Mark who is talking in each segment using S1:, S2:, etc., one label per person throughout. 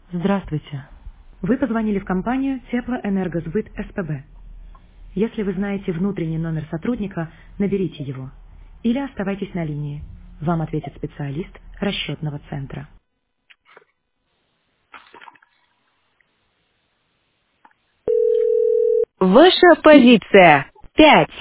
S1: Здравствуйте. Вы позвонили в компанию Теплоэнергосбыт СПБ. Если вы знаете внутренний номер сотрудника, наберите его. Или оставайтесь на линии. Вам ответит специалист расчетного центра. Ваша позиция. 5.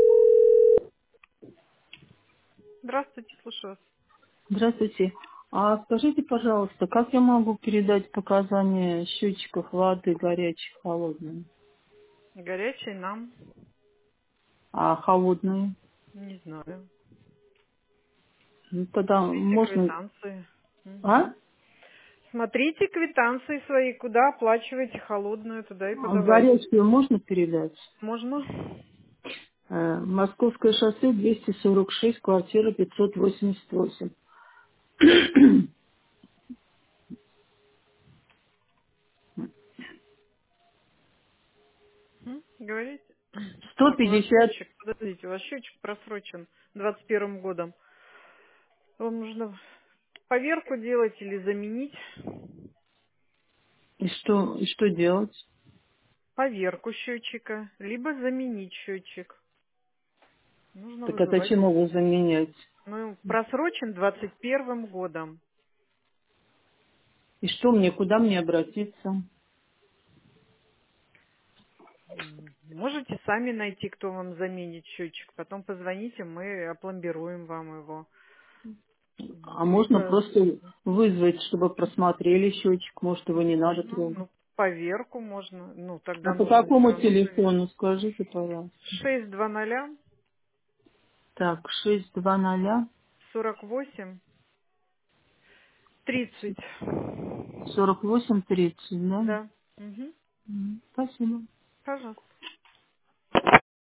S1: Здравствуйте, слушаю вас.
S2: Здравствуйте. А скажите, пожалуйста, как я могу передать показания счетчиков воды горячей, холодной?
S1: Горячий нам,
S2: А холодные?
S1: не знаю.
S2: Ну, тогда
S1: Смотрите
S2: можно...
S1: квитанции.
S2: А?
S1: Мгм. Смотрите квитанции свои, куда оплачиваете холодную, туда и
S2: А
S1: подавайте.
S2: горячую можно передать?
S1: Можно?
S2: Московское шоссе 246, квартира 588.
S1: Говорите? Так, у вас
S2: 150.
S1: счетчик, подождите, у вас счетчик просрочен 21 годом. Вам нужно поверку делать или заменить?
S2: И что делать?
S1: Поверку счетчика, либо заменить счетчик. Нужно
S2: Так это
S1: вызывать.
S2: чем его заменять?
S1: Ну, просрочен 21 годом.
S2: И что мне, куда мне обратиться?
S1: Можете сами найти, кто вам заменит счетчик. Потом позвоните, мы опломбируем вам его.
S2: А можно
S1: Либо,
S2: просто вызвать, чтобы просмотрели счетчик, может, его не надо
S1: можно,
S2: трогать.
S1: ну, поверку можно. Ну,
S2: А
S1: тогда
S2: по
S1: нужно все
S2: какому
S1: равно проверить.
S2: телефону, скажите, пожалуйста.
S1: 620
S2: Так, 620
S1: 48 30.
S2: 48 30, да?
S1: Да. Угу.
S2: Спасибо.
S1: Пожалуйста.